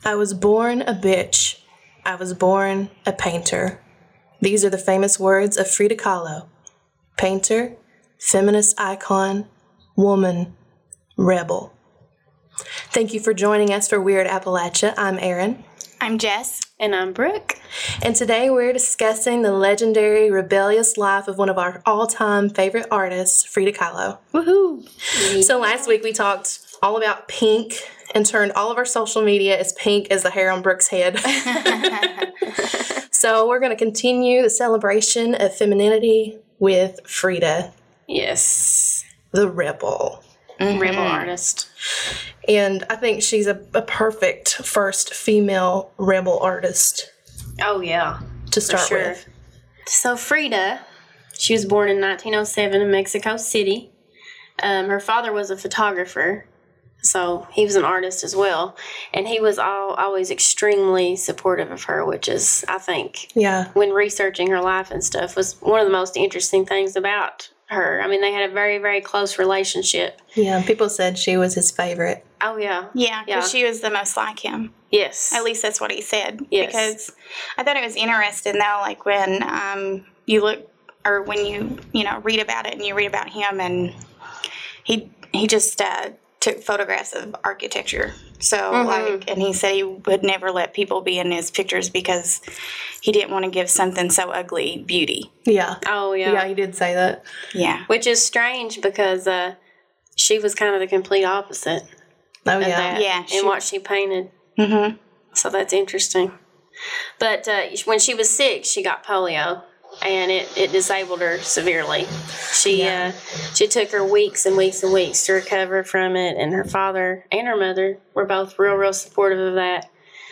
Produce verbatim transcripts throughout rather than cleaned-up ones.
I was born a bitch. I was born a painter. These are the famous words of Frida Kahlo. Painter, feminist icon, woman, rebel. Thank you for joining us for Weird Appalachia. I'm Erin. I'm Jess. And I'm Brooke. And today we're discussing the legendary, rebellious life of one of our all-time favorite artists, Frida Kahlo. Woohoo! So last week we talked all about pink and turned all of our social media as pink as the hair on Brooke's head. So we're going to continue the celebration of femininity with Frida. Yes. The rebel. Mm-hmm. Rebel artist. And I think she's a, a perfect first female rebel artist. Oh, yeah. To start sure. with. So Frida, she was born in nineteen oh seven in Mexico City. Um, her father was a photographer, so he was an artist as well. And he was all, always extremely supportive of her, which is, I think, yeah, when researching her life and stuff, was one of the most interesting things about her. I mean, they had a very, very close relationship. Yeah, people said she was his favorite. Oh, yeah. Yeah, because yeah. she was the most like him. Yes. At least that's what he said. Yes. Because I thought it was interesting, though, like when um, you look, or when you, you know, read about it and you read about him, and he he just uh, took photographs of architecture. So, mm-hmm. like, and he said he would never let people be in his pictures because he didn't want to give something so ugly beauty. Yeah. Oh, yeah. Yeah, he did say that. Yeah. Which is strange because uh, she was kind of the complete opposite. Oh, of yeah. That yeah. And what she painted. Mm-hmm. So that's interesting. But uh, when she was six, she got polio, and it, it disabled her severely. She Yeah. uh, she took her weeks and weeks and weeks to recover from it, and her father and her mother were both real, real supportive of that.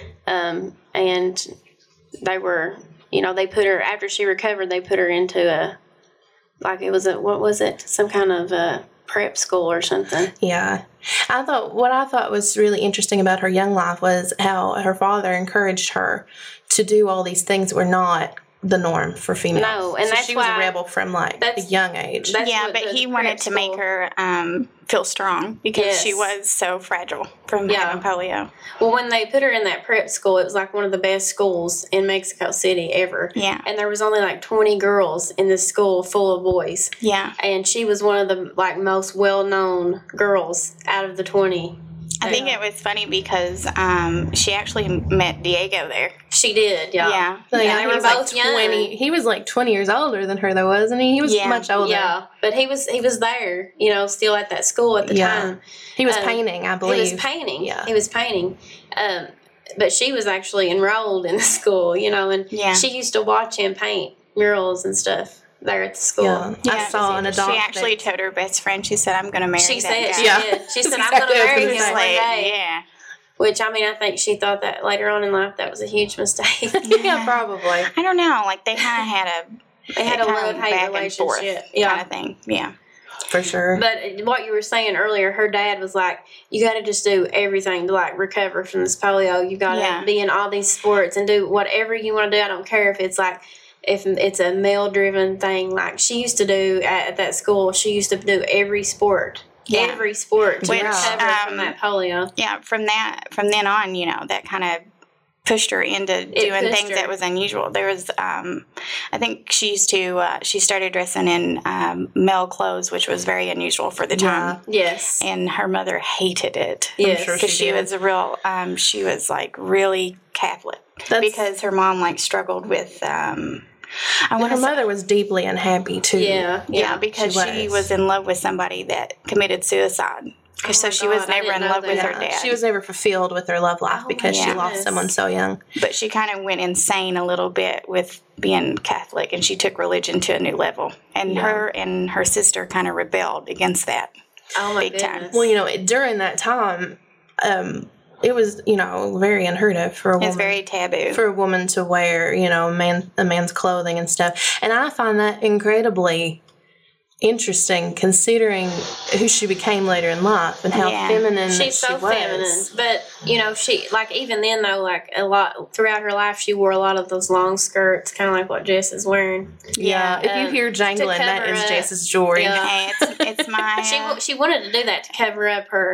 Um, and they were, you know, they put her, after she recovered, they put her into a, like it was a, what was it? Some kind of a prep school or something. Yeah. I thought, what I thought was really interesting about her young life was how her father encouraged her to do all these things that were not the norm for females. No, and so that's she was why a rebel from like a young age. That's yeah, what but the he prep wanted to school- make her um, feel strong because Yes. she was so fragile from Yeah. having polio. Well, when they put her in that prep school, it was like one of the best schools in Mexico City ever. Yeah. And there was only like twenty girls in this school full of boys. Yeah. And she was one of the like most well-known girls out of the twenty. I think it was funny because um, she actually met Diego there. She did, yeah. Yeah. So, yeah, they he were was like both young. twenty. He was like twenty years older than her, though, wasn't he? He was Yeah. much older. Yeah, but he was he was there, you know, still at that school at the Yeah. time. He was Um, painting, I believe. He was painting. Yeah. He was painting. Um, but she was actually enrolled in the school, you know, and Yeah. she used to watch him paint murals and stuff there at the school. Yeah. I Yeah, saw an adult. She actually told her best friend, she said, I'm going to marry She that said guy. she Yeah. did. She said, That's I'm going exactly to what I was marry gonna him say. one day. Yeah. Which, I mean, I think she thought that later on in life that was a huge mistake. Yeah, probably. I don't know. Like, they kind of had a... They had a kind of love-hate back and forth relationship. Yeah. kind of thing. Yeah. For sure. But what you were saying earlier, her dad was like, you got to just do everything to, like, recover from this polio. You got to Yeah. be in all these sports and do whatever you want to do. I don't care if it's, like, if it's a male-driven thing. Like, she used to do at, at that school, she used to do every sport. Yeah. Every sport to Which, recover um, from that polio. Yeah, from that, from then on, you know, that kind of pushed her into doing pushed things her. that was unusual. There was, um, I think she used to, uh, she started dressing in um, male clothes, which was very unusual for the time. Yes. And her mother hated it. Yes. sure Because she she did. was a real, um, she was like really Catholic. That's- because her mom like struggled with, um, I And want her to mother was deeply unhappy, too. Yeah. yeah, because she she was. was in love with somebody that committed suicide. Oh so my she was God, I never in didn't know love with that. her Yeah, dad. she was never fulfilled with her love life Oh, because my she lost goodness. someone so young. But she kind of went insane a little bit with being Catholic, and she took religion to a new level. And Yeah. her and her sister kind of rebelled against that. Oh, my Big time. goodness. Well, you know, during that time, um, it was, you know, very unheard of for a woman. It's very taboo. for a woman to wear, you know, man a man's clothing and stuff. And I find that incredibly interesting considering who she became later in life and how Yeah. feminine She's that so she was. feminine, but you know, she like even then though, like a lot throughout her life, she wore a lot of those long skirts, kind of like what Jess is wearing. Yeah, if you Um, hear jangling, to that cover is up. Jess's jewelry. Yeah. Hey, it's, it's my... She wa- she wanted to do that to cover up her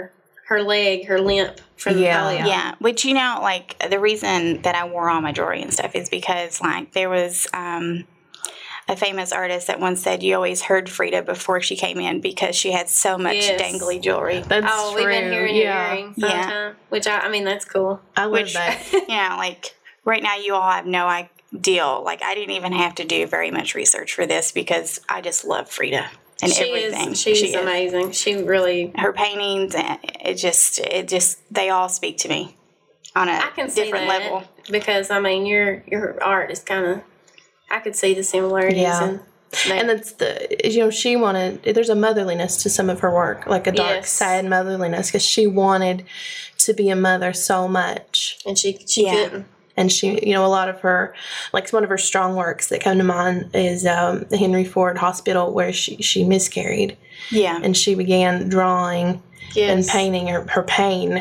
her leg, her limp from Yeah. the polio. Yeah, which, you know, like, the reason that I wore all my jewelry and stuff is because, like, there was um, a famous artist that once said you always heard Frida before she came in because she had so much Yes. dangly jewelry. That's Oh, true. we've been hearing yeah. your earrings all the Yeah. time, which I, I mean, that's cool. I love Which, that. yeah, like, right now you all have no idea. Like, I didn't even have to do very much research for this because I just love Frida and she everything. is, she's she is. amazing. She really, Her paintings, and it just, it just, they all speak to me on a I can see different that level. because I mean, your your art is kind of, I could see the similarities. Yeah. And, that. And that's the, you know, she wanted, there's a motherliness to some of her work, like a dark, Yes. sad motherliness, because she wanted to be a mother so much. and she she Yeah. couldn't. And she, you know, a lot of her, like one of her strong works that come to mind is um, the Henry Ford Hospital, where she, she miscarried. Yeah. And she began drawing Yes. and painting her, her pain.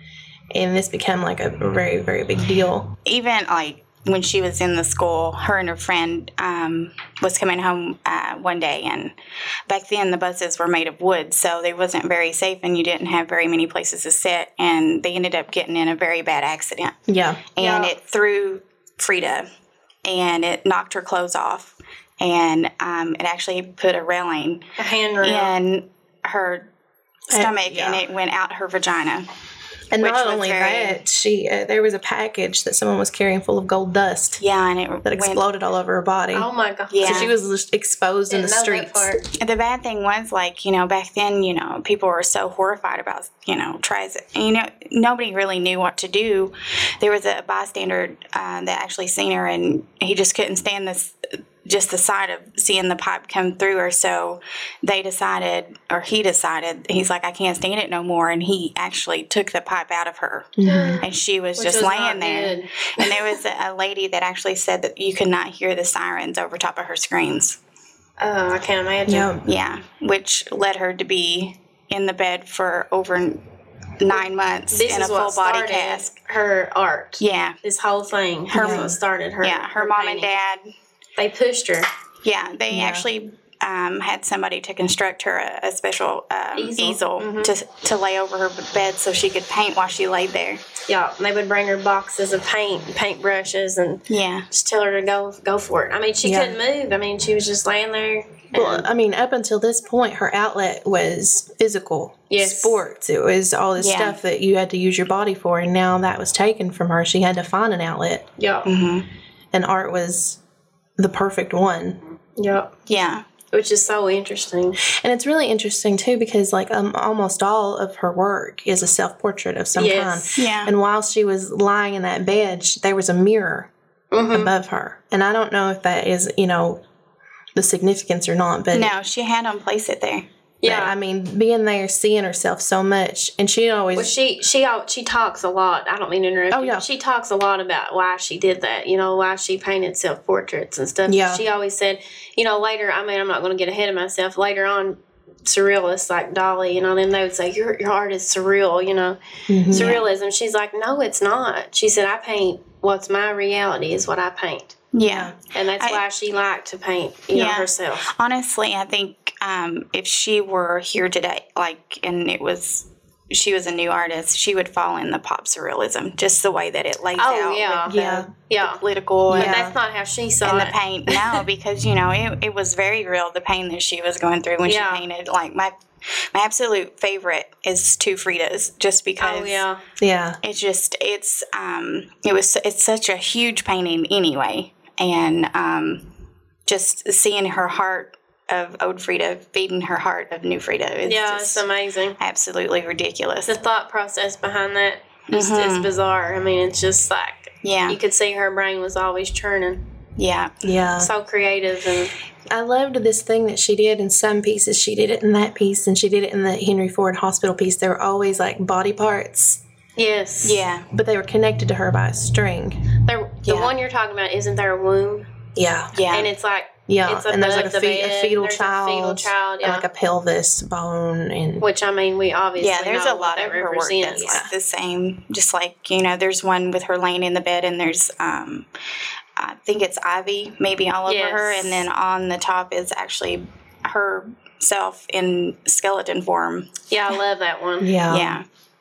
And this became like a very, very big deal. Even like when she was in the school, her and her friend um, was coming home uh, one day, and back then the buses were made of wood, so they wasn't very safe, and you didn't have very many places to sit, and they ended up getting in a very bad accident, Yeah. and Yeah. it threw Frida, and it knocked her clothes off, and um, it actually put a railing A handrail. in her stomach, yeah. and it went out her vagina. And Which not was only very- that, she uh, there was a package that someone was carrying full of gold dust Yeah, and it that went exploded all over her body. Oh my god. Yeah. So she was just exposed in the Didn't know that streets. part. The bad thing was, like, you know, back then, you know, people were so horrified about, you know, tries. And, you know, nobody really knew what to do. There was a bystander uh, that actually seen her, and he just couldn't stand this, just the sight of seeing the pipe come through her. So they decided, or he decided, he's like, I can't stand it no more. And he actually took the pipe out of her, and she was Which just was laying not there. good. And there was a, a lady that actually said that you could not hear the sirens over top of her screams. Oh, I can't imagine. Yeah. Yeah, which led her to be in the bed for over n- nine months This in a is full what body started cast. her art. Yeah, This whole thing. Her- Her what started her. yeah. Her mom and painting. dad. They pushed her. Yeah, they Yeah. actually um, had somebody to construct her a, a special um, Easel. easel, Mhm. to to lay over her bed so she could paint while she laid there. Yeah, and they would bring her boxes of paint, and paint brushes, and Yeah, just tell her to go go for it. I mean, she Yeah. couldn't move. I mean, she was just laying there. Well, and- I mean, up until this point, her outlet was physical, Yes. sports. It was all this Yeah. stuff that you had to use your body for, and now that was taken from her. She had to find an outlet, yeah, hmm and art was the perfect one. yeah, yeah, which is so interesting. And it's really interesting too because, like, um, almost all of her work is a self-portrait of some Yes. kind. yeah. And while she was lying in that bed, sh- there was a mirror Mhm. above her, and I don't know if that is, you know, the significance or not, but No, she had them place it there. But, Yeah. I mean, being there, seeing herself so much, and she always, Well, she she al- she talks a lot. I don't mean to interrupt. Oh, you, yeah. but she talks a lot about why she did that. You know, why she painted self portraits and stuff. Yeah. She always said, you know, later. I mean, I'm not going to get ahead of myself. Later on, surrealists like Dolly, you know, then they would say your your art is surreal. You know, Mhm. surrealism. She's like, no, it's not. She said, I paint what's my reality is what I paint, Yeah. and that's I- why she liked to paint. You know, Yeah. herself. Honestly, I think um, if she were here today, like, and it was, she was a new artist, she would fall in the pop surrealism, just the way that it lays Oh, out. yeah. with the, Yeah. Yeah. the political But and, that's not how she saw and the it. paint. No, because, you know, it, it was very real, the pain that she was going through when Yeah. she painted. Like, my my absolute favorite is Two Fridas, just because Oh yeah. yeah, it's just, it's, um, it was, it's such a huge painting anyway. And um, just seeing her heart of old Frida feeding her heart of new Frida is Yeah, just it's amazing. absolutely ridiculous. The thought process behind that is, is Mhm. bizarre. I mean, it's just like Yeah, you could see her brain was always churning. yeah, yeah. So creative and I loved this thing that she did in some pieces. She did it in that piece, and she did it in the Henry Ford Hospital piece. There were always like body parts, yes, yeah, but they were connected to her by a string. There, the Yeah. one you're talking about, isn't there a womb? Yeah, yeah. And it's like yeah. it's and there's like a, above the fe- a bed. fetal There's a child, fetal child, and yeah. like a pelvis bone, and Which I mean, we obviously yeah, there's know a lot what of that her work represents. that's like the same. Just like, you know, there's one with her laying in the bed, and there's, um, I think it's ivy maybe all over Yes. her, and then on the top is actually herself in skeleton form. Yeah, I love that one. yeah, Yeah,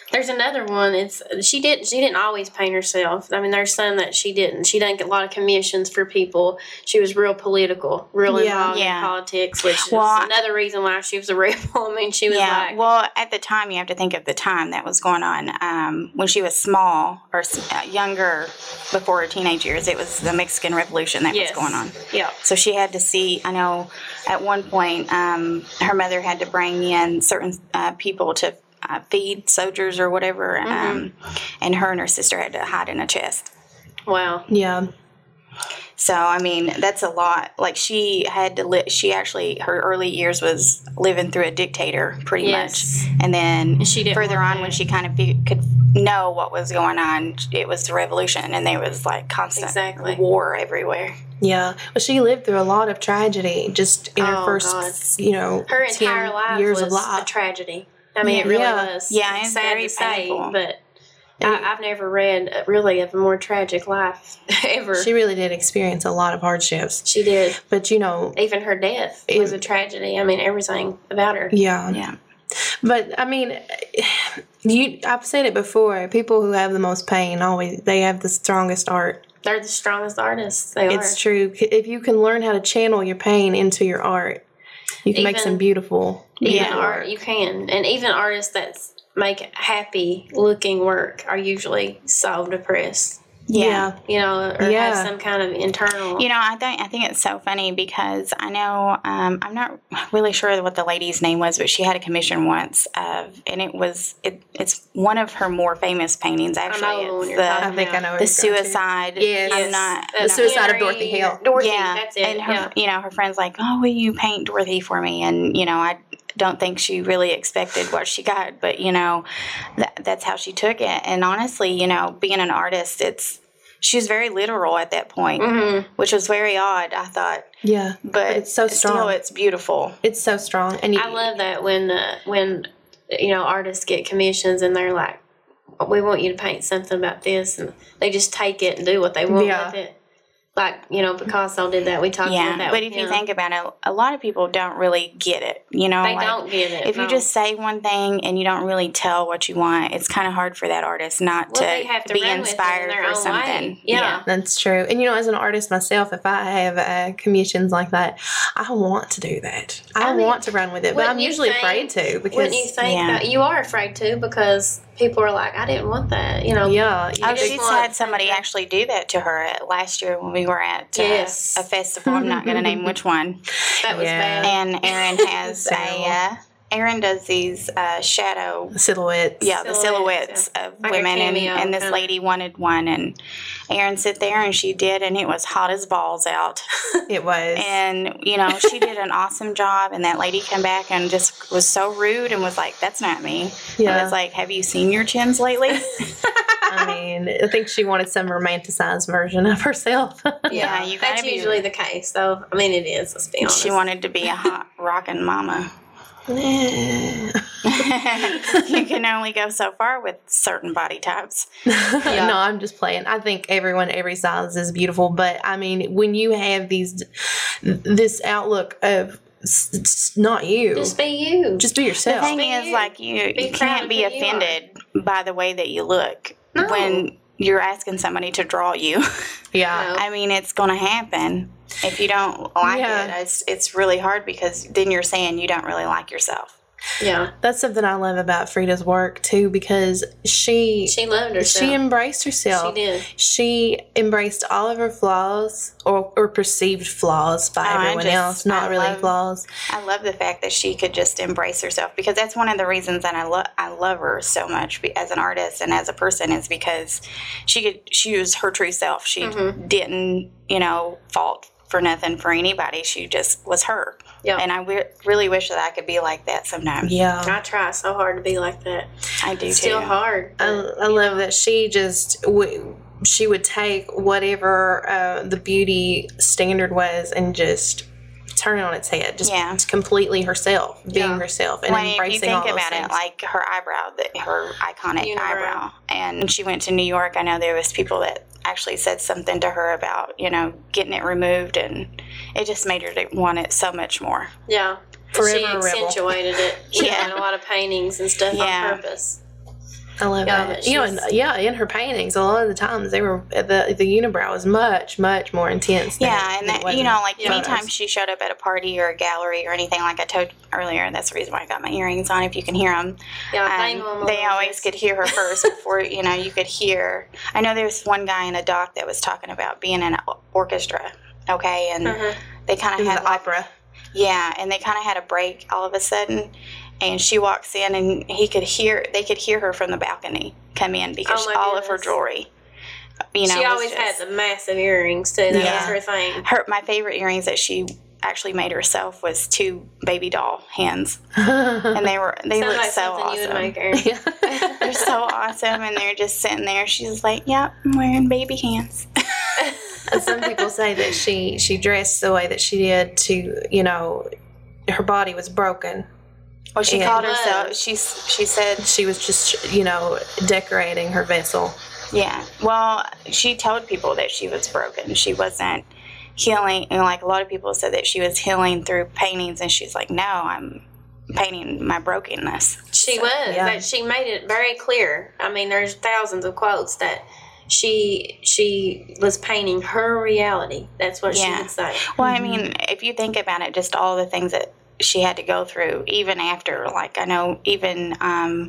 There's another one. It's she didn't she didn't always paint herself. I mean, there's some that she didn't. She didn't get a lot of commissions for people. She was real political, real Yeah. involved Yeah. in politics, which Well, is another reason why she was a rebel. I mean, she was Yeah, like, well, at the time, you have to think of the time that was going on. Um, when she was small or s- uh, younger, before her teenage years, it was the Mexican Revolution that yes. was going on. Yeah. So she had to see, I know at one point, um, her mother had to bring in certain uh, people to uh, feed soldiers or whatever, um, and her and her sister had to hide in a chest. Wow. Yeah. So, I mean, that's a lot. Like, she had to live, she actually, her early years was living through a dictator, pretty Yes. much. And then she didn't further want on, that. when she kind of be, could know what was going on, it was the revolution, and there was, like, constant Exactly. war everywhere. Yeah. Well, she lived through a lot of tragedy just in her Oh, first, God. you know, Her entire ten life years was of life. a tragedy. I mean, it really Yeah. was. Yeah, it's sad very to say, painful. but I, I've never read uh, really of a more tragic life ever. She really did experience a lot of hardships. She did. But, you know, Even her death was a tragedy. I mean, everything about her. yeah. Yeah. But, I mean, you. I've said it before. People who have the most pain always, they have the strongest art. They're the strongest artists. They It's are. true. If you can learn how to channel your pain into your art, you can make Even- some beautiful, Even beautiful art, art. you can. And even artists that make happy looking work are usually so depressed. Yeah. You know, or Yeah. have some kind of internal. You know, I think I think it's so funny because I know um, I'm not really sure what the lady's name was, but she had a commission once of, and it was it, it's one of her more famous paintings. Actually, I know the one it's you're the talking I think I know where the you're going to. suicide. Yes. I'm not. Uh, The Suicide of Henry- Dorothy Hale. Dorothy, yeah, that's it. and her, yeah. you know, her friend's like, "Oh, will you paint Dorothy for me?" And you know, I don't think she really expected what she got, but you know, that, that's how she took it. And honestly, you know, being an artist, it's she was very literal at that point, Mhm. which was very odd. I thought, Yeah. but, it's so still, strong. it's beautiful. It's so strong. And you, I love that when uh, when you know artists get commissions and they're like, "We want you to paint something about this," and they just take it and do what they want Yeah. with it. Like you know, Picasso did that. We talked Yeah, about that. but with if you him. think about it, a lot of people don't really get it. You know, they like, don't get it. If you no. just say one thing and you don't really tell what you want, it's kind of hard for that artist not well, they to, have to be run with it in inspired their for own something. way. Yeah. That's true. And you know, as an artist myself, if I have uh, commissions like that, I want to do that. I, I mean, want to run with it, but wouldn't I'm you usually think- afraid to because Wouldn't you think Yeah. that you are afraid to because people are like, I didn't want that. You know. yeah, you Oh, just she's want- had somebody actually do that to her at, last year when we were at uh, Yes. a festival. I'm not going to name which one. That was Yeah. bad. And Erin has a. Terrible. Uh, Erin does these uh, shadow. silhouettes. Yeah, the Silhouettes, silhouettes of Like a women, and, cameo, and this kinda. lady wanted one, and Erin sit there and she did, and it was hot as balls out. it was. And you know, she did an awesome job, and that lady came back and just was so rude and was like, "That's not me." Yeah. And it's like, "Have you seen your chins lately?" I mean, I think she wanted some romanticized version of herself. Yeah, you gotta That's be- usually the case, though. I mean, it is. Let's be honest. She wanted to be a hot rockin' mama. yeah. You can only go so far with certain body types. No, I'm just playing. I think everyone, every size is beautiful, but I mean, when you have these, this outlook of s- it's not you, Just be you. just be The yourself. thing be is, you. like, you, Be you proud can't of be who you are. offended by the way that you look No. when you're asking somebody to draw you. Yeah. No. I mean, it's going to happen. If you don't like Yeah. it, it's, it's really hard because then you're saying you don't really like yourself. yeah. That's something I love about Frida's work too, because she She loved herself. she embraced herself. She did. She embraced all of her flaws or, or perceived flaws by Oh, I everyone just- else, not I really love- flaws. I love the fact that she could just embrace herself because that's one of the reasons that I love I love her so much be- as an artist and as a person is because she could she was her true self. She Mm-hmm. didn't you know fault for nothing for anybody. She just was her. Yeah. And I w- really wish that I could be like that sometimes. Yeah. I try so hard to be like that. I do It's still too. hard. I, but, I love that she just w- she would take whatever uh, the beauty standard was and just turn it on its head. Just Yeah. completely herself, being Yeah. herself, and When embracing you think all those about things. it, like her eyebrow, that her iconic Unibrow. eyebrow, and when she went to New York, I know there was people that actually said something to her about you know getting it removed, and it just made her to want it so much more. yeah. Forever she a rebel. accentuated it. You Yeah. know, in a lot of paintings and stuff Yeah. on purpose. I love Yeah, that. but You know, and, she's- yeah, in her paintings, a lot of the times they were the the unibrow was much much more intense. Than Yeah, it, and than it that, was you in know, like photos. anytime she showed up at a party or a gallery or anything, like I told earlier, that's the reason why I got my earrings on. If you can hear them, Yeah, um, dangle 'em a they little always bit. could hear her first before you know you could hear. I know there's one guy in a doc that was talking about being in an orchestra. Okay, and Uh-huh. they kind it of was had the like opera. yeah, and they kind of had a break all of a sudden. And she walks in, and he could hear. They could hear her from the balcony come in because Oh, my all of her goodness. jewelry. You know, She was always just- had the massive earrings too. That Yeah. was her thing. her. My favorite earrings that she actually made herself was two baby doll hands, and they were they Sounds look like so something you would awesome. make, Erin. They're so awesome, and they're just sitting there. She's like, "Yep, I'm wearing baby hands." And some people say that she she dressed the way that she did to, you know, her body was broken. Well, she Yeah. called It herself. was. She she said, She was just, you know, decorating her vessel. "Yeah." Well, she told people that she was broken. She wasn't healing. And like a lot of people said that she was healing through paintings, and she's like, "No, I'm painting my brokenness." She was. yeah. That she made it very clear. I mean, there's thousands of quotes that she she was painting her reality. That's what she Yeah. would say. Well, I mean, if you think about it, just all the things that she had to go through, even after, like, I know, even um,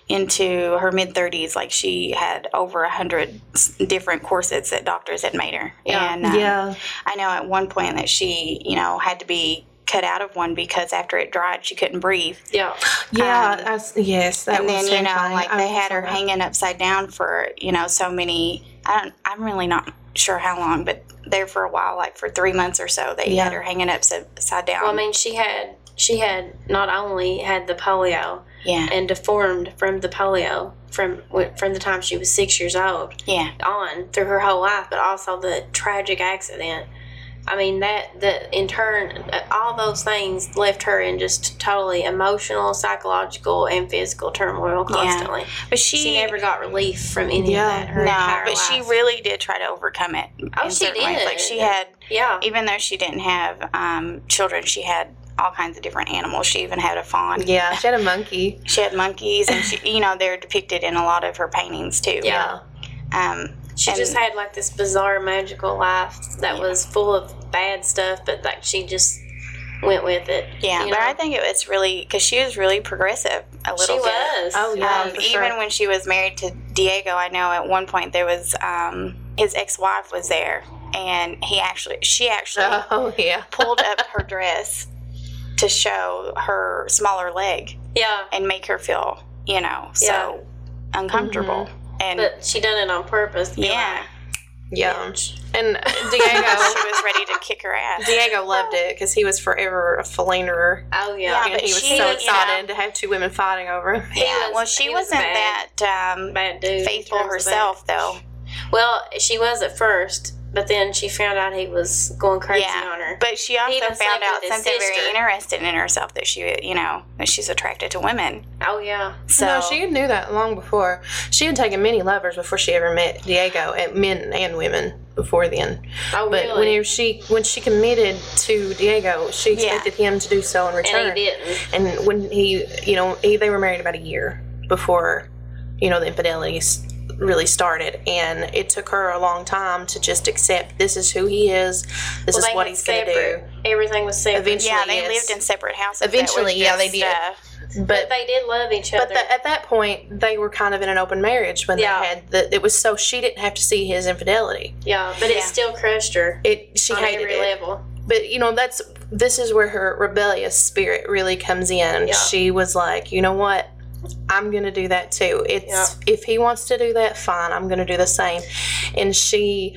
into her mid thirties, like, she had over a hundred different corsets that doctors had made her. Yeah. And um, Yeah. I know at one point that she, you know, had to be cut out of one because after it dried, she couldn't breathe. Yeah. Yeah, Um, I s yes, that and was then, you know, terrifying. like, I they had her saw that. hanging upside down for, you know, so many, I don't, I'm really not sure how long, but there for a while, like for three months or so, they Yeah. had her hanging upside, upside down. Well, I mean, she had she had not only had the polio yeah, and deformed from the polio from from the time she was six years old yeah. on through her whole life, but also the tragic accident. I mean, that that in turn, uh, all those things left her in just totally emotional, psychological, and physical turmoil constantly. But she, She never got relief from any Yeah. of that. Her no, entire but she life. really did try to overcome it. Oh, in she certain ways. did. Like, she had, Yeah. even though she didn't have um, children, she had all kinds of different animals. She even had a fawn. Yeah, she had a monkey. She had monkeys, and she, you know, they're depicted in a lot of her paintings too. Yeah. Um, She and- just had like this bizarre magical life that was full of bad stuff, but like she just went with it. Yeah, you but know? I think it was really because she was really progressive a little she bit. was. Oh, yeah. Um, for even sure. when she was married to Diego, I know at one point there was um, his ex-wife was there, and he actually, she actually Oh, yeah. pulled up her dress to show her smaller leg Yeah, and make her feel, you know, so uncomfortable. And but she done it on purpose. to be yeah, like, Yeah. And she Diego, was ready to kick her ass. Diego loved it because he was forever a philanderer. oh yeah, Yeah, And but he was she- so yeah. excited to have two women fighting over him. He Yeah, was- well, she he was wasn't bad. that um, bad dude. in faithful terms of herself, that. though. Well, she was at first, but then she found out he was going crazy Yeah, on her. but she also even found slept out with his something very sister. interesting in herself that she, you know, that she's attracted to women. Oh yeah, So No, she knew that long before. She had taken many lovers before she ever met Diego, and men and women before then. oh But really? whenever she when she committed to Diego, she Yeah. expected him to do so in return. and he didn't. And when he, you know, he, they were married about a year before, you know, the infidelities really started, and it took her a long time to just accept this is who he is, this Well, is they what had he's going to do. separate. Everything was separate. Eventually, yeah, they yes. lived in separate houses. That Eventually, was yeah, they just, did. uh, but But they did love each other. but the, at that point, they were kind of in an open marriage when Yeah. they had the. It was so she didn't have to see his infidelity. yeah, but Yeah. it still crushed her It she on hated every it. level. But you know that's this is where her rebellious spirit really comes in. Yeah. She was like, you know what, I'm gonna do that too. It's Yeah. if he wants to do that, fine. I'm gonna do the same. And she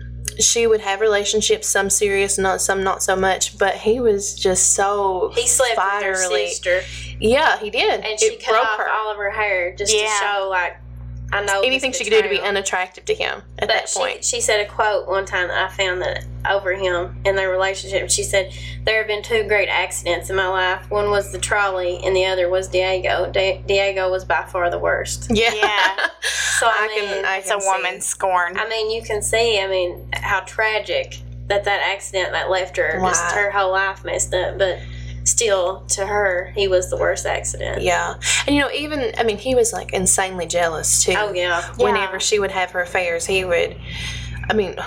she would have relationships, some serious, not some not so much. But he was just so He slept with her fiery. sister, Yeah, he did. and she it cut broke off her. all of her hair just Yeah. to show, like, I know Anything this she could do to be betrayal. unattractive to him at But that she, point. she said a quote one time that I found that over him in their relationship. She said, "There have been two great accidents in my life. One was the trolley, and the other was Diego. Di- Diego was by far the worst." Yeah. Yeah. So I, I mean, can. I it's can a see. woman's scorn. I mean, you can see. I mean, how tragic that that accident that left her, just Wow. her whole life messed up. But still, to her, he was the worst accident. Yeah. And, you know, even, I mean, he was, like, insanely jealous, too. Oh, yeah. Whenever Yeah. she would have her affairs, he would, I mean,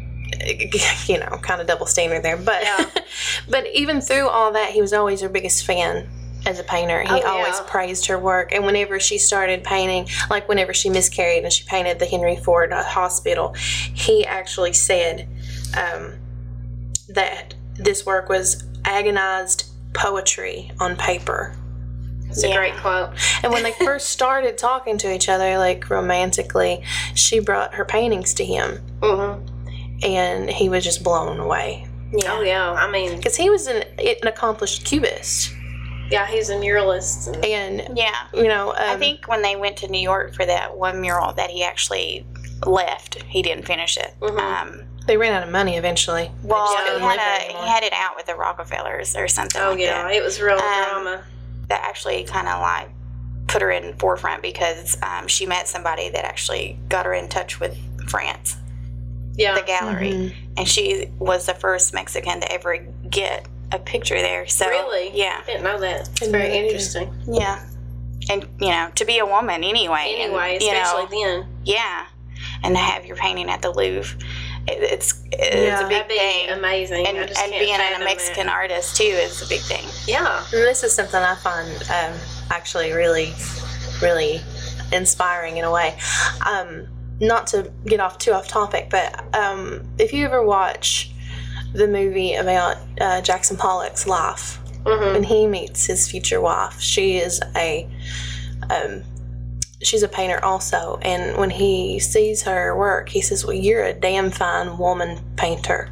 you know, kind of double standard there. But, Yeah. but even through all that, he was always her biggest fan as a painter. He Oh, yeah. always praised her work. And whenever she started painting, like whenever she miscarried and she painted the Henry Ford Hospital, he actually said um, that this work was agonized poetry on paper. It's a Yeah. great quote. And when they first started talking to each other, like romantically, she brought her paintings to him, Mm-hmm. and he was just blown away. Oh, yeah. I mean, Because he was an, an accomplished cubist. yeah, he's a muralist. And, And, Yeah. you know, um, I think when they went to New York for that one mural that he actually left, he didn't finish it. Mhm. Um, they ran out of money eventually. They well, just he couldn't had, live a, anymore. he had it out with the Rockefellers or something oh, like yeah. that. It was real Um, drama. That actually kind of like put her in forefront because um, she met somebody that actually got her in touch with France, Yeah. the gallery, Mhm. and she was the first Mexican to ever get a picture there. So Really? yeah, I didn't know that. It's Didn't very know that either. interesting. yeah, and you know, to be a woman anyway, Anyway, and, you especially know, then. yeah, and to have your painting at the Louvre, it, it's it's Yeah. a big That'd be thing. amazing. And, I just and can't being a fathom Mexican it. artist too is a big thing. Yeah. And this is something I find um, actually really, really inspiring in a way. Um, not to get off too off topic, but um, if you ever watch the movie about uh, Jackson Pollock's life, Mm-hmm. when he meets his future wife, she is a um, she's a painter also, and when he sees her work, he says, "Well, you're a damn fine woman painter."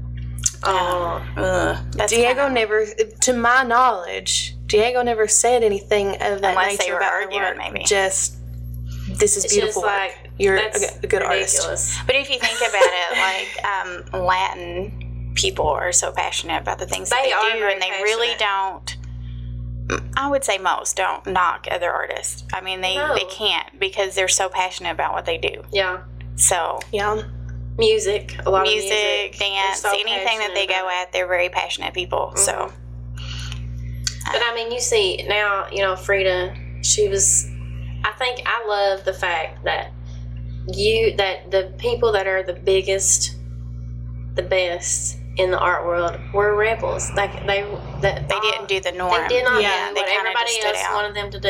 Oh. Ugh, that's Diego kinda- never, to my knowledge, Diego never said anything of that Unless nature they were about her arguing, work. maybe. Just, this is It's beautiful just work. like, You're a, that's good- a good artist. ridiculous. But if you think about it, like um, Latin people are so passionate about the things that They they are do, very and they really don't. I would say most don't knock other artists. I mean, they No. they can't because they're so passionate about what they do. Yeah. So Yeah. Music. A lot music, of music. dance, They're so anything that they passionate go about at, they're very passionate people. So But I mean, you see now, you know, Frida, she was, I think I love the fact that you, that the people that are the biggest, the best in the art world were rebels. Like they, that they didn't do the norm. They did not Yeah, do they what kinda everybody just stood else out. wanted them to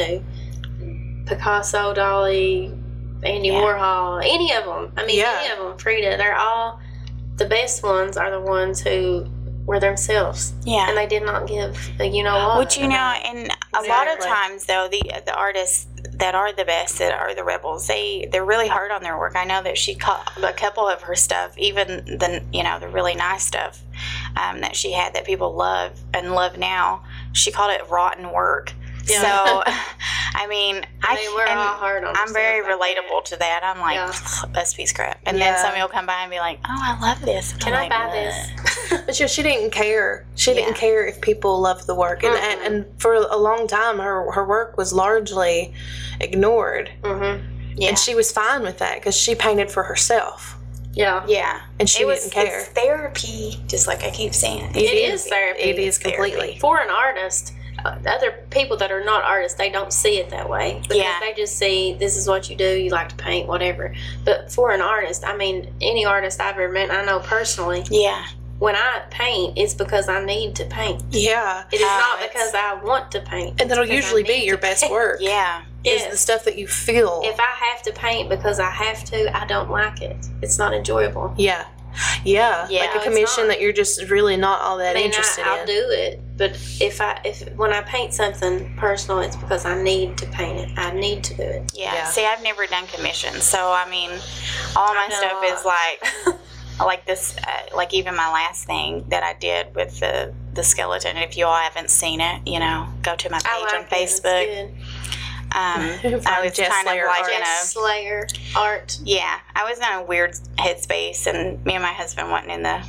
do. Picasso, Dali, Andy Yeah. Warhol, any of them. I mean, Yeah. any of them. Frida, they're all, the best ones are the ones who were themselves. Yeah. And they did not give a you know what. Which you know, and a lot of Exactly. times though, the the artists that are the best, that are the rebels, they they're really hard on their work. I know that she caught a couple of her stuff, even the you know the really nice stuff um, that she had that people love and love now. She called it rotten work. Yeah. So, I mean, I They were and all hard on I'm very themselves like relatable to that. I'm like, Yeah. let's be scrap. And Yeah. then somebody will come by and be like, oh, I love this. And Can I'm I like, buy "Ugh." this? But she, she didn't care. She Yeah. didn't care if people loved the work. And, and, Mm-mm. and for a long time, her, her work was largely ignored. Mm-hmm. Yeah. And she was fine with that because she painted for herself. Yeah. Yeah. And she it was didn't care. It's therapy, just like I keep saying. It is therapy. It is Therapy. completely. For an artist, uh, other people that are not artists, they don't see it that way because Yeah. they just see this is what you do. You like to paint, whatever. But for an artist, I mean, any artist I've ever met, I know personally, Yeah. when I paint, it's because I need to paint. Yeah. It is Uh, not it's- because I want to paint. And that'll It's because I usually be need your to best paint. work. Yeah. Is Yes. the stuff that you feel. If I have to paint because I have to, I don't like it. It's not enjoyable. Yeah. Yeah. Yeah, like no, a it's commission not. that you're just really not all that I mean, interested I, I'll in. do it, but if I if when I paint something personal, it's because I need to paint it. I need to do it. Yeah. Yeah. See, I've never done commissions, so I mean, all my I know stuff a is like, like this, uh, like even my last thing that I did with the the skeleton. If you all haven't seen it, you know, go to my page I like on it. It's Facebook. good. Um, Find I was Jess kind of Slayer like art. in a Slayer art. yeah, I was in a weird headspace, and me and my husband wasn't in the,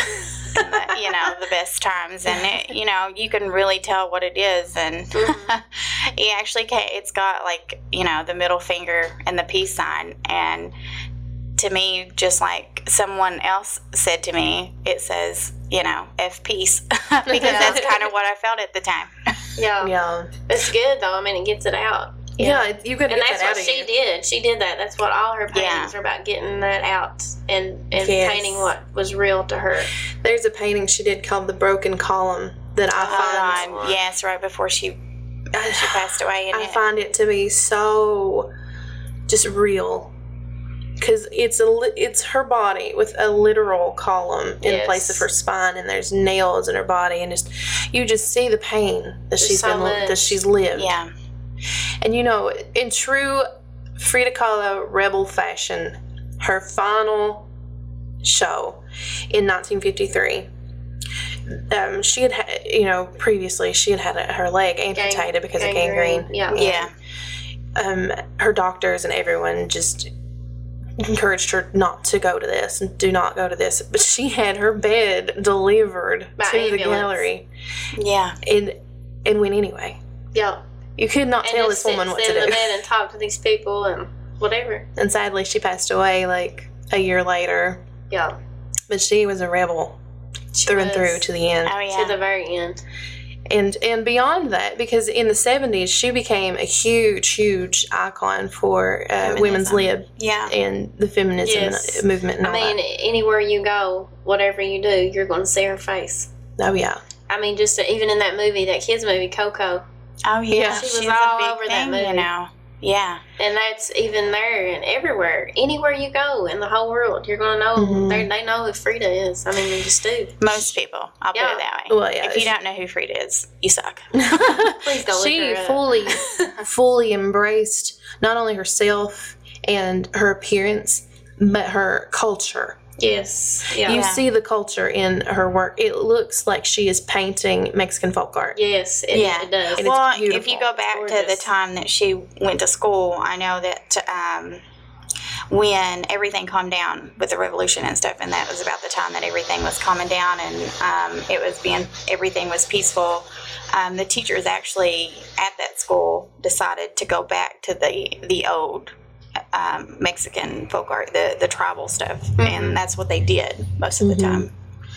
in the you know, the best times, and it, you know, you can really tell what it is, and Mhm. he actually ca it's got like you know the middle finger and the peace sign, and to me, just like someone else said to me, it says, you know, F peace, because that's kind of what I felt at the time. Yeah. Yeah. It's good, though. I mean, it gets it out. Yeah, it, you got to And get that's that out what of she you. did. She did that. That's what all her paintings Yeah. are about, getting that out and, and Yes. painting what was real to her. There's a painting she did called The Broken Column that I find Hold on. Yes, right before she she passed away. And I it, find it to be so just real, because it's a li- it's her body with a literal column in Yes. place of her spine, and there's nails in her body, and just you just see the pain that There's she's so been much. that she's lived. yeah. And you know, in true Frida Kahlo rebel fashion, her final show in nineteen fifty-three. Um, she had, had, you know, previously she had had a, her leg amputated Gang- because gangrene, of gangrene. yeah. Yeah. Um, her doctors and everyone just encouraged her not to go to this and do not go to this. But she had her bed delivered By to the ambulance. gallery Yeah. and and went anyway. Yeah. You could not And tell just this woman sit, what sit to in do. the bed and talk to these people and whatever. And sadly, she passed away like a year later. Yeah. But she was a rebel through and was. through to the end. Oh, yeah. To the very end. And and beyond that, because in the seventies, she became a huge, huge icon for uh, Feminism. women's lib Yeah. and the feminism Yes. movement and I all mean, that. anywhere you go, whatever you do, you're going to see her face. Oh, yeah. I mean, just to, even in that movie, that kids movie, Coco, Oh, yeah. Yeah. She was She's all a big over that thing, movie. you know. Yeah. and that's even there and everywhere, anywhere you go in the whole world, you're going to know, Mhm. they they know who Frida is. I mean, they just do. Most people. I'll Yeah. put it that way. Well, yeah, If you she- don't know who Frida is, you suck. Please go look She her up. fully, fully embraced not only herself and her appearance, but her culture. Yes. Yeah. You Yeah. see the culture in her work. It looks like she is painting Mexican folk art. Yes, it, Yeah. it does. And it's Well, if beautiful. you go It's back to the gorgeous. time that she went to school, I know that um, when everything calmed down with the revolution and stuff, and that was about the time that everything was calming down and um, it was being everything was peaceful. Um, the teachers actually at that school decided to go back to the the old um, Mexican folk art, the the tribal stuff, Mm-hmm. and that's what they did most of the Mhm. time.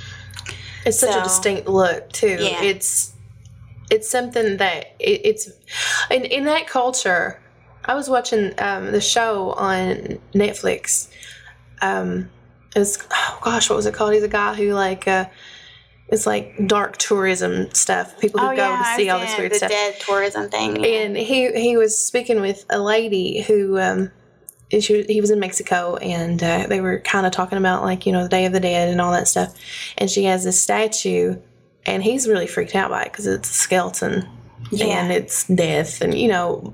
It's such a So- distinct look too. Yeah. It's it's something that it, it's in in that culture. I was watching um, the show on Netflix. Um, it was oh gosh, what was it called? He's a guy who like uh, it's like dark tourism stuff. People who go to I've see all seen this it, weird the stuff. dead tourism thing. And he he was speaking with a lady who um she, he was in Mexico, and uh, they were kind of talking about like you know the Day of the Dead and all that stuff. And she has this statue, and he's really freaked out by it because it's a skeleton Yeah. and it's death, and you know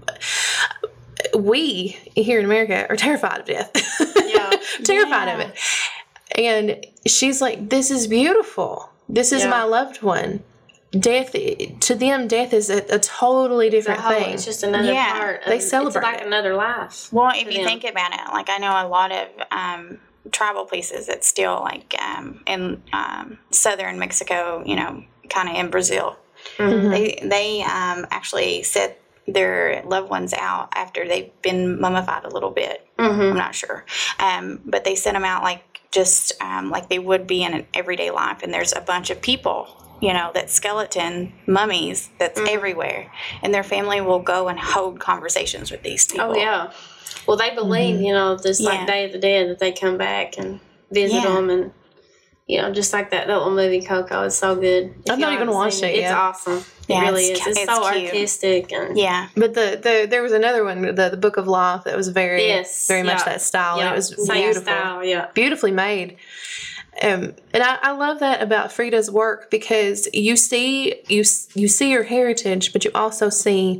we here in America are terrified of death. Yeah. terrified Yeah. of it. And she's like, "This is beautiful. This is Yeah. my loved one." Death to them, death is a, a totally The different whole- thing. It's just another Yeah. part. Of, They celebrate It's like it. another life. Well, if to you them. think about it, like I know a lot of um, tribal places that still like um, in um, southern Mexico, you know, kind of in Brazil, Mhm. they they um, actually set their loved ones out after they've been mummified a little bit. Mm-hmm. I'm not sure, um, but they sent them out like just um, like they would be in an everyday life, and there's a bunch of people. You know, that skeleton mummies that's Mm-hmm. everywhere, and their family will go and hold conversations with these people. Oh yeah. Well, they believe, you know, this Yeah. like Day of the Dead that they come back and visit Yeah. them, and you know, just like that that little movie Coco is so good. If I've not y'all even haven't watched seen it It's yet. awesome. Yeah, it really it's is. ca- It's, it's so cute. artistic and Yeah. But the, the there was another one, the the Book of Life, that was very Yes, very much yeah. that style. yeah, And it was same beautiful, style. Yeah. beautifully made. Um, and I, I love that about Frida's work because you see you s- you see her heritage, but you also see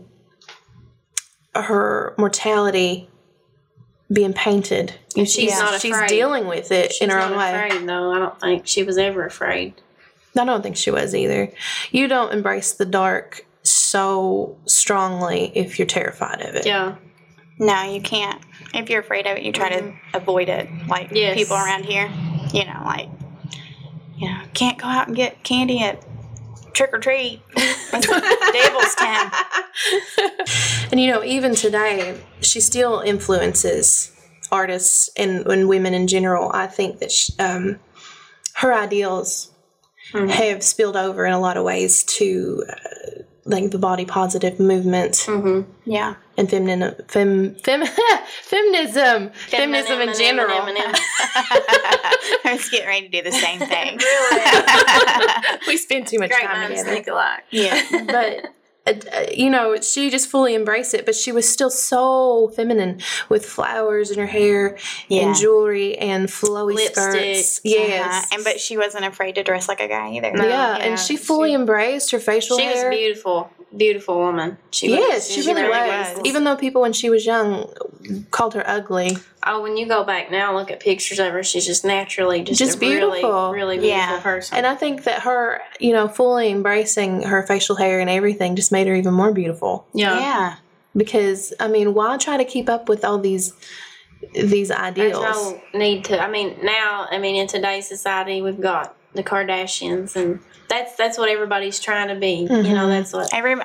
her mortality being painted. You, And she's she's not she's afraid. dealing with it She's in her not own way. afraid, though. I don't think she was ever afraid. I don't think she was either. You don't embrace the dark so strongly if you're terrified of it. Yeah. No, you can't. If you're afraid of it, you try to avoid it. Like Yes. people around here, you know, like, you know, can't go out and get candy at trick or treat. It's the devil's time. And you know, even today, she still influences artists and, and women in general, I think that she, um, her ideals mm-hmm. have spilled over in a lot of ways to uh, like the body positive movement. Mm-hmm. Yeah. And feminine, fem, fem, feminism, feminism in general. I was getting ready to do the same thing. Really? We spend too much Great time minds together. think alike. Yeah, but. Uh, you know, she just fully embraced it, but she was still so feminine with flowers in her hair yeah. and jewelry and flowy Lipstick. skirts. Yes. Uh-huh. And but she wasn't afraid to dress like a guy either. No, yeah, yeah, and she fully she, embraced her facial she hair. was beautiful. Beautiful woman. She was. Yes, she, she really, really was. was. Even though people when she was young called her ugly. Oh, when you go back now and look at pictures of her, she's just naturally just, Just a beautiful. really, really beautiful Yeah. person. And I think that her, you know, fully embracing her facial hair and everything just made her even more beautiful. yeah. Yeah. Because, I mean, why try to keep up with all these these ideals? There's no need to. I mean, now, I mean, in today's society, we've got the Kardashians, and that's that's what everybody's trying to be. Mm-hmm. You know, that's what. Every and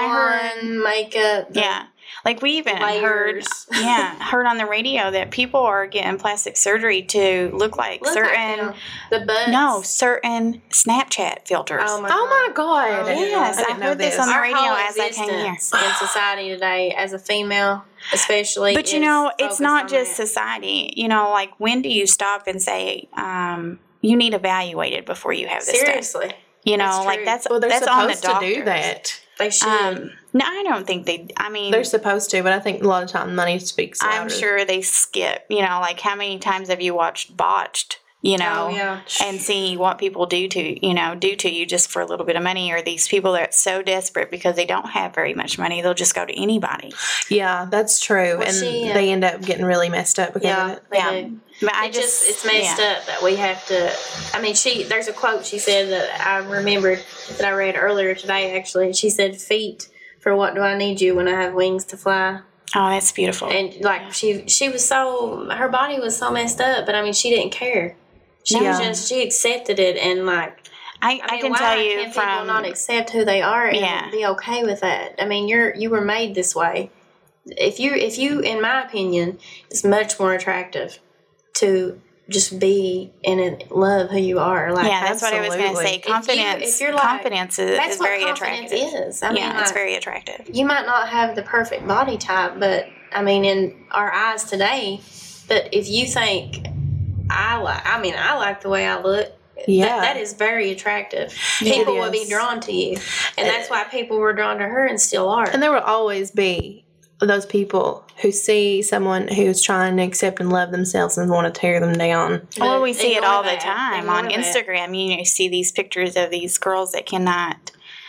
I heard Fun, makeup. the- yeah. Like we even heard layers. yeah, heard on the radio that people are getting plastic surgery to look like Look certain like them. The butts. no, certain Snapchat filters. Oh my, Oh my God. Oh, Yes, I I, didn't know heard this this. on the Our radio whole as I came here. existence in society today, as a female, especially. But you is know, it's focused not on just that. society. You know, like when do you stop and say, um, you need evaluated before you have this done? Seriously. You know, That's like true. that's Well, they're that's on the supposed to doctors. do that. They should. Um, no, I don't think they. I mean, They're supposed to, but I think a lot of time money speaks louder. I'm sure they skip. You know, like how many times have you watched Botched? You know, Oh, yeah. and see what people do to you know do to you just for a little bit of money, or these people that are so desperate because they don't have very much money, they'll just go to anybody. Yeah, that's true. Well, and she, uh, they end up getting really messed up because of yeah, it. they Yeah. do. But I It just, just, it's messed yeah. up that we have to. I mean, she. There's a quote she said that I remembered that I read earlier today. Actually, she said, "Feet for what do I need you when I have wings to fly?" Oh, that's beautiful. And like she, she was so her body was so messed up, but I mean, she didn't care. She Yeah. was just she accepted it, and like I, I, I mean, can why tell you can people from not accept who they are and Yeah. be okay with that? I mean, you're you were made this way. If you if you, in my opinion, it's much more attractive to just be and love who you are. Like yeah, that's what I was going to absolutely. say. If you- Confidence, if you're like- confidence is, that's is what very confidence attractive. is. I yeah, mean, it's like, very attractive. you might not have the perfect body type, but I mean, in our eyes today, but if you think I like, I mean, I like the way I look. Yeah. That, that is very attractive. It People will be is. drawn to you, and that's why people were drawn to her and still are. And there will always be those people who see someone who's trying to accept and love themselves and want to tear them down. Well, we see it Ignore all the that. time on Ignore that. Instagram. You know, you see these pictures of these girls that cannot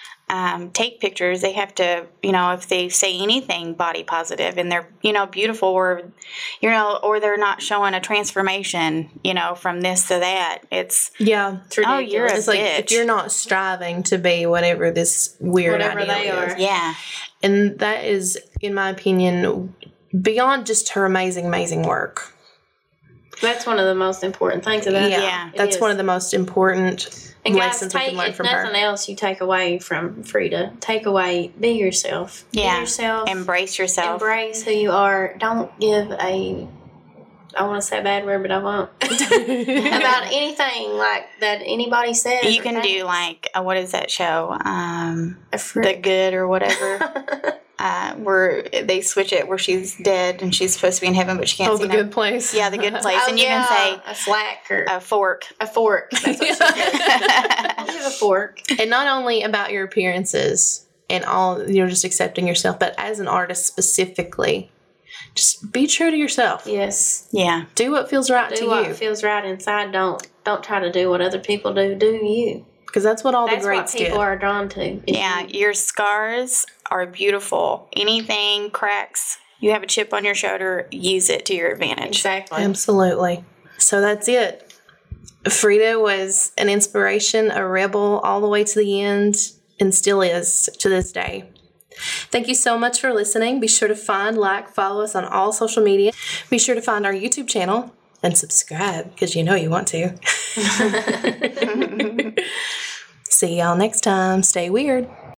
um, take pictures. They have to, you know, if they say anything body positive and they're, you know, beautiful, or, you know, or they're not showing a transformation, you know, from this to that. It's Yeah. It's oh, ridiculous. you're a It's like bitch. if you're not striving to be whatever this weird Whatever ideal they is. are. yeah, And that is, in my opinion, beyond just her amazing, amazing work. That's one of the most important things about Yeah. it. Yeah. It That's is. one of the most important And guys, lessons we take can learn if from nothing her. else, you take away from Frida. Take away, be yourself. Yeah. Be yourself. embrace yourself. Embrace who you are. Don't give a. I want to say a bad word, but I won't. About anything like that anybody says. You or can do thinks. like uh, what is that show? Um, a The frick. Good or whatever. uh, where they switch it where she's dead and she's supposed to be in heaven, but she can't Oh, see the no- good place. Yeah, the good place. Oh, and you yeah, can a slack or say a fork. a fork. That's what she said. I'll give a fork. And not only about your appearances and all, you're just accepting yourself, but as an artist specifically, just be true to yourself. Yes. Yeah. Do what feels right Do to what you. feels right inside. Don't don't try to do what other people do. Do you? Because that's what all That's the what greats people did. are drawn to. is Yeah. you. Your scars are beautiful. Anything cracks, you have a chip on your shoulder, use it to your advantage. Exactly. Absolutely. So that's it. Frida was an inspiration, a rebel all the way to the end, and still is to this day. Thank you so much for listening. Be sure to find, like, follow us on all social media. Be sure to find our YouTube channel and subscribe because you know you want to. See y'all next time. Stay weird.